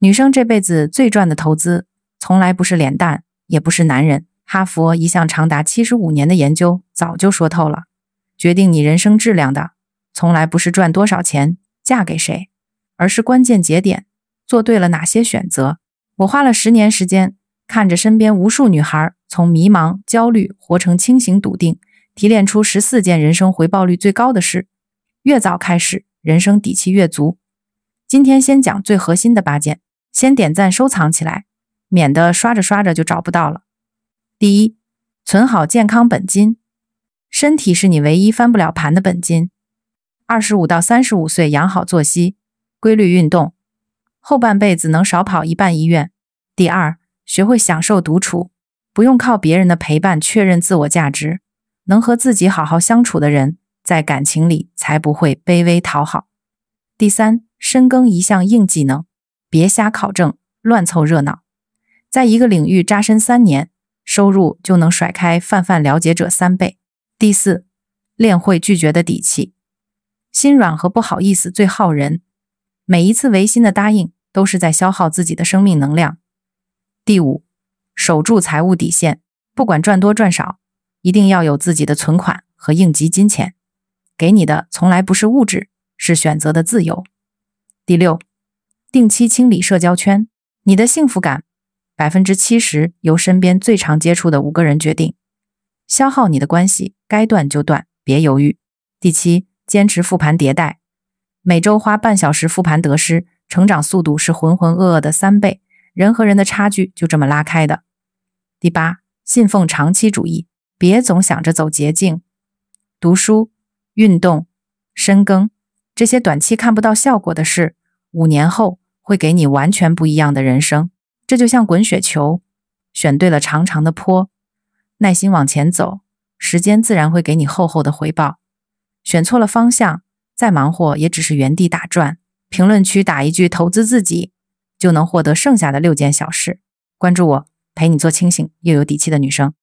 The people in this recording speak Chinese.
女生这辈子最赚的投资，从来不是脸蛋，也不是男人。哈佛一项长达75年的研究早就说透了，决定你人生质量的，从来不是赚多少钱，嫁给谁，而是关键节点，做对了哪些选择。我花了10年时间，看着身边无数女孩从迷茫、焦虑活成清醒笃定，提炼出14件人生回报率最高的事。越早开始，人生底气越足。今天先讲最核心的8件，先点赞收藏起来，免得刷着刷着就找不到了。第一，存好健康本金。身体是你唯一翻不了盘的本金。25到35岁养好作息，规律运动，后半辈子能少跑1半医院。第二，学会享受独处，不用靠别人的陪伴确认自我价值，能和自己好好相处的人，在感情里才不会卑微讨好。第三，深耕一项硬技能，别瞎考证，乱凑热闹。在一个领域扎身3年，收入就能甩开泛泛了解者3倍。第四，练会拒绝的底气。心软和不好意思最耗人，每一次违心的答应都是在消耗自己的生命能量。第五，守住财务底线，不管赚多赚少，一定要有自己的存款和应急金钱。给你的从来不是物质，是选择的自由。第六，定期清理社交圈，你的幸福感70%由身边最常接触的5个人决定。消耗你的关系，该断就断，别犹豫。第七，坚持复盘迭代，每周花半小时复盘得失，成长速度是浑浑噩噩的3倍，人和人的差距就这么拉开的。第八，信奉长期主义，别总想着走捷径。读书、运动、深耕，这些短期看不到效果的事，5年后会给你完全不一样的人生。这就像滚雪球，选对了长长的坡，耐心往前走，时间自然会给你厚厚的回报。选错了方向，再忙活也只是原地打转。评论区打一句投资自己，就能获得剩下的6件小事。关注我，陪你做清醒又有底气的女生。